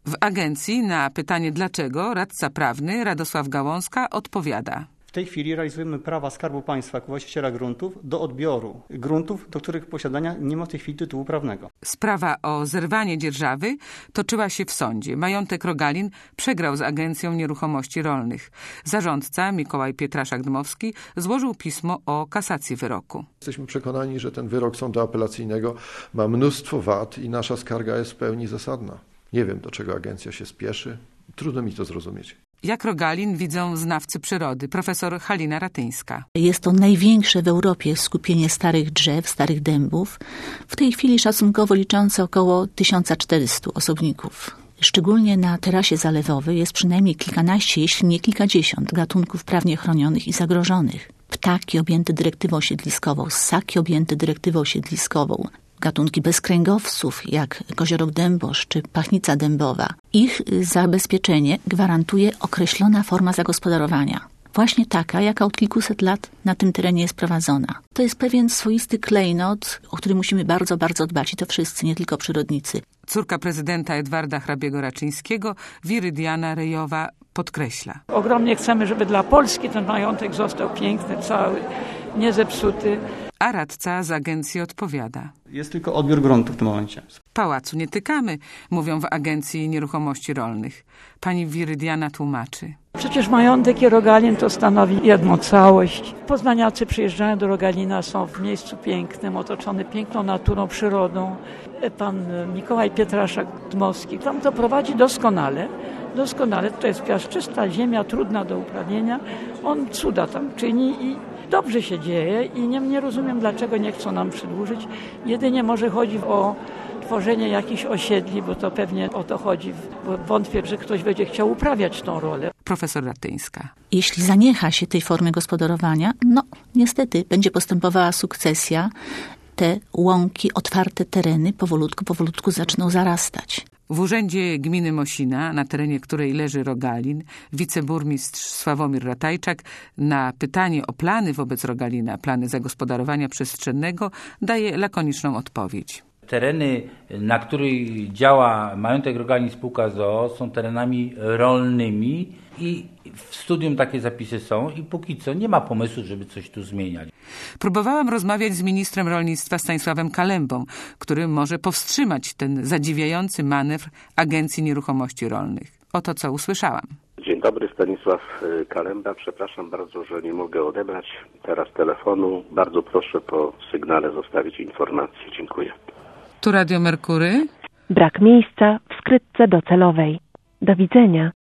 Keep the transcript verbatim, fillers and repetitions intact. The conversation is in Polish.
W agencji na pytanie dlaczego radca prawny Radosław Gałązka odpowiada. W tej chwili realizujemy prawa Skarbu Państwa jako właściciela gruntów do odbioru gruntów, do których posiadania nie ma w tej chwili tytułu prawnego. Sprawa o zerwanie dzierżawy toczyła się w sądzie. Majątek Rogalin przegrał z Agencją Nieruchomości Rolnych. Zarządca Mikołaj Pietraszak-Dmowski złożył pismo o kasację wyroku. Jesteśmy przekonani, że ten wyrok sądu apelacyjnego ma mnóstwo wad i nasza skarga jest w pełni zasadna. Nie wiem, do czego agencja się spieszy. Trudno mi to zrozumieć. Jak Rogalin widzą znawcy przyrody, profesor Halina Ratyńska. Jest to największe w Europie skupienie starych drzew, starych dębów, w tej chwili szacunkowo liczące około tysiąc czterysta osobników. Szczególnie na terasie zalewowej jest przynajmniej kilkanaście, jeśli nie kilkadziesiąt gatunków prawnie chronionych i zagrożonych. Ptaki objęte dyrektywą siedliskową, ssaki objęte dyrektywą siedliskową, gatunki bezkręgowców jak koziorok dębosz czy pachnica dębowa. Ich zabezpieczenie gwarantuje określona forma zagospodarowania. Właśnie taka, jaka od kilkuset lat na tym terenie jest prowadzona. To jest pewien swoisty klejnot, o który musimy bardzo, bardzo dbać i to wszyscy, nie tylko przyrodnicy. Córka prezydenta Edwarda Hrabiego-Raczyńskiego, Wirydiana Rejowa, podkreśla. Ogromnie chcemy, żeby dla Polski ten majątek został piękny, cały, niezepsuty. A radca z agencji odpowiada. Jest tylko odbiór gruntu w tym momencie. Pałacu nie tykamy, mówią w Agencji Nieruchomości Rolnych. Pani Wirydiana tłumaczy. Przecież majątek i Rogalin to stanowi jedną całość. Poznaniacy przyjeżdżają do Rogalina, są w miejscu pięknym, otoczony piękną naturą, przyrodą. Pan Mikołaj Pietraszak-Dmowski tam to prowadzi doskonale. Doskonale, to jest piaszczysta ziemia, trudna do uprawienia. On cuda tam czyni i dobrze się dzieje i nie, nie rozumiem, dlaczego nie chcą nam przedłużyć. Jedynie może chodzi o tworzenie jakichś osiedli, bo to pewnie o to chodzi. Bo wątpię, że ktoś będzie chciał uprawiać tą rolę. Profesor Ratyńska. Jeśli zaniecha się tej formy gospodarowania, no niestety będzie postępowała sukcesja. Te łąki, otwarte tereny powolutku, powolutku zaczną zarastać. W urzędzie gminy Mosina, na terenie której leży Rogalin, wiceburmistrz Sławomir Ratajczak na pytanie o plany wobec Rogalina, plany zagospodarowania przestrzennego, daje lakoniczną odpowiedź. Tereny, na których działa majątek Rogalin spółka z o o, są terenami rolnymi i w studium takie zapisy są i póki co nie ma pomysłu, żeby coś tu zmieniać. Próbowałam rozmawiać z ministrem rolnictwa Stanisławem Kalembą, który może powstrzymać ten zadziwiający manewr Agencji Nieruchomości Rolnych. Oto co usłyszałam. Dzień dobry, Stanisław Kalemba. Przepraszam bardzo, że nie mogę odebrać teraz telefonu. Bardzo proszę po sygnale zostawić informację. Dziękuję. Tu Radio Merkury. Brak miejsca w skrytce docelowej. Do widzenia.